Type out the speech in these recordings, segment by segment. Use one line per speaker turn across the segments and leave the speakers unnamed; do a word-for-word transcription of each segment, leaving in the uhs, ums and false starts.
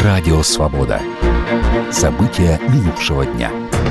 Радио «Свобода». События минувшего дня.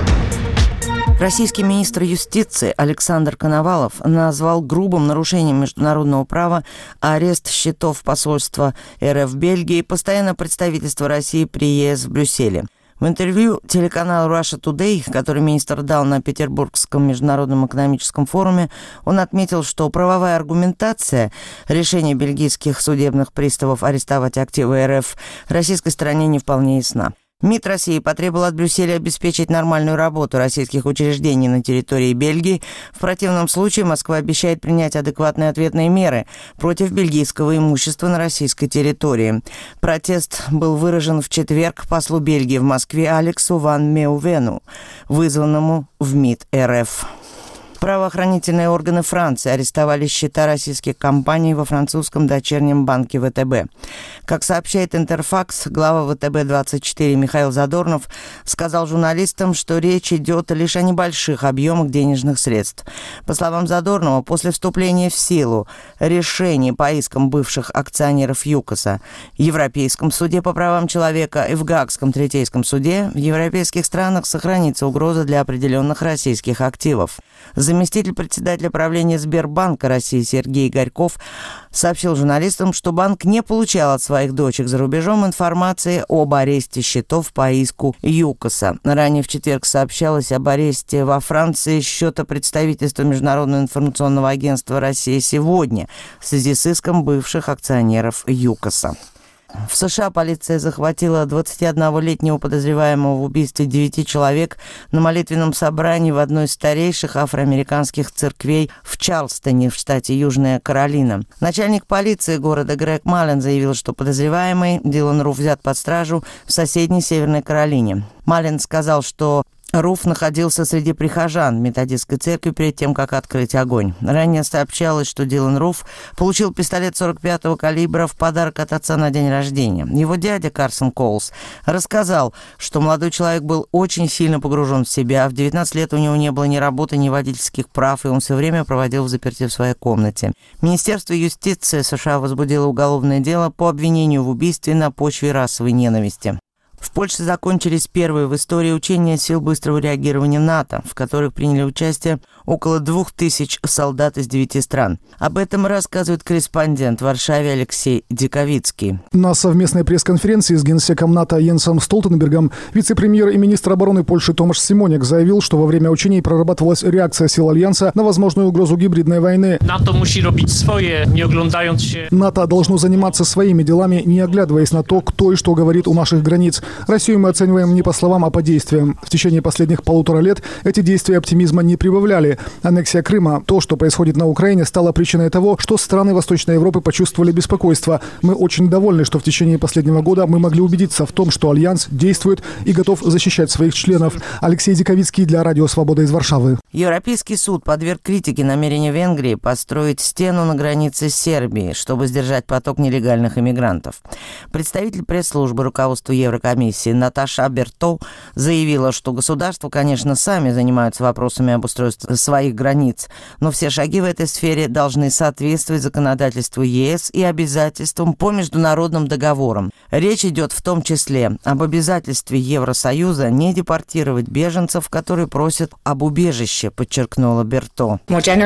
Российский министр юстиции Александр Коновалов назвал грубым нарушением международного права арест счетов посольства эр эф в Бельгии и постоянного представительства России при е эс в Брюсселе. В интервью телеканалу Russia Today, который министр дал на Петербургском международном экономическом форуме, он отметил, что правовая аргументация решения бельгийских судебных приставов арестовать активы эр эф российской стороне не вполне ясна. МИД России потребовал от Брюсселя обеспечить нормальную работу российских учреждений на территории Бельгии. В противном случае Москва обещает принять адекватные ответные меры против бельгийского имущества на российской территории. Протест был выражен в четверг послу Бельгии в Москве Алексу ван Меувену, вызванному в МИД эр эф. Правоохранительные органы Франции арестовали счета российских компаний во французском дочернем банке вэ тэ бэ. Как сообщает Интерфакс, глава вэ тэ бэ двадцать четыре Михаил Задорнов сказал журналистам, что речь идет лишь о небольших объемах денежных средств. По словам Задорнова, после вступления в силу решений по искам бывших акционеров ЮКОСа в Европейском суде по правам человека и в Гаагском третейском суде в европейских странах сохранится угроза для определенных российских активов. Заместитель председателя правления Сбербанка России Сергей Горьков сообщил журналистам, что банк не получал от своих дочек за рубежом информации об аресте счетов по иску ЮКОСа. Ранее в четверг сообщалось об аресте во Франции счета представительства Международного информационного агентства «Россия сегодня» в связи с иском бывших акционеров ЮКОСа. В США полиция захватила двадцатиоднолетнего подозреваемого в убийстве девяти человек на молитвенном собрании в одной из старейших афроамериканских церквей в Чарльстоне, в штате Южная Каролина. Начальник полиции города Грег Маллен заявил, что подозреваемый Дилан Руф взят под стражу в соседней Северной Каролине. Маллен сказал, что Руф находился среди прихожан методистской церкви перед тем, как открыть огонь. Ранее сообщалось, что Дилан Руф получил пистолет сорок пятого калибра в подарок от отца на день рождения. Его дядя Карсон Коулс рассказал, что молодой человек был очень сильно погружен в себя. В девятнадцать лет у него не было ни работы, ни водительских прав, и он все время проводил в заперти в своей комнате. Министерство юстиции США возбудило уголовное дело по обвинению в убийстве на почве расовой ненависти. В Польше закончились первые в истории учения сил быстрого реагирования НАТО, в которых приняли участие около двух тысяч солдат из девяти стран. Об этом рассказывает корреспондент в Варшаве Алексей Диковицкий.
На совместной пресс-конференции с генсеком НАТО Йенсом Столтенбергом вице-премьер и министр обороны Польши Томаш Симоняк заявил, что во время учений прорабатывалась реакция сил Альянса на возможную угрозу гибридной войны.
НАТО musi robić swoje, nie oglądając się.
НАТО должно заниматься своими делами, не оглядываясь на то, кто и что говорит у наших границ. Россию мы оцениваем не по словам, а по действиям. В течение последних полутора лет эти действия оптимизма не прибавляли. Аннексия Крыма, то, что происходит на Украине, стало причиной того, что страны Восточной Европы почувствовали беспокойство. Мы очень довольны, что в течение последнего года мы могли убедиться в том, что Альянс действует и готов защищать своих членов. Алексей Диковицкий для Радио «Свобода» из Варшавы.
Европейский суд подверг критике намерения Венгрии построить стену на границе с Сербией, чтобы сдержать поток нелегальных иммигрантов. Представитель пресс-службы руководства Еврокомиссии Наташа Берто заявила, что государства, конечно, сами занимаются вопросами обустройства своих границ, но все шаги в этой сфере должны соответствовать законодательству е эс и обязательствам по международным договорам. Речь идет в том числе об обязательстве Евросоюза не депортировать беженцев, которые просят об убежище, подчеркнула Берто.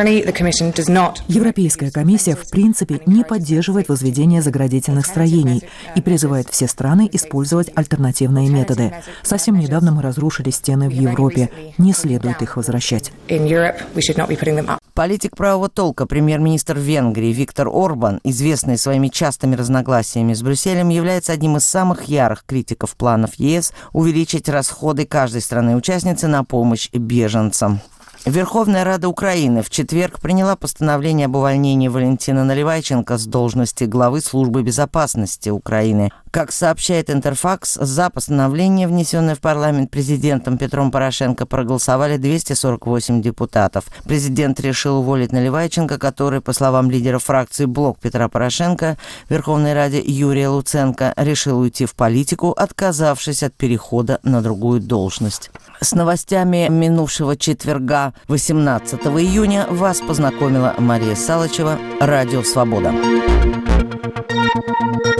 Европейская комиссия в принципе не поддерживает возведение заградительных строений и призывает все страны использовать альтернативные методы. Совсем недавно мы разрушили стены в Европе. Не следует их возвращать.
Политик правого толка, премьер-министр Венгрии Виктор Орбан, известный своими частыми разногласиями с Брюсселем, является одним из самых ярых критиков планов е эс увеличить расходы каждой страны-участницы на помощь беженцам. Верховная Рада Украины в четверг приняла постановление об увольнении Валентина Наливайченко с должности главы службы безопасности Украины. Как сообщает Интерфакс, за постановление, внесенное в парламент президентом Петром Порошенко, проголосовали двести сорок восемь депутатов. Президент решил уволить Наливайченко, который, по словам лидера фракции «Блок» Петра Порошенко, в Верховной Раде Юрия Луценко, решил уйти в политику, отказавшись от перехода на другую должность. С новостями минувшего четверга, восемнадцатого июня, вас познакомила Мария Салычева, Радио «Свобода».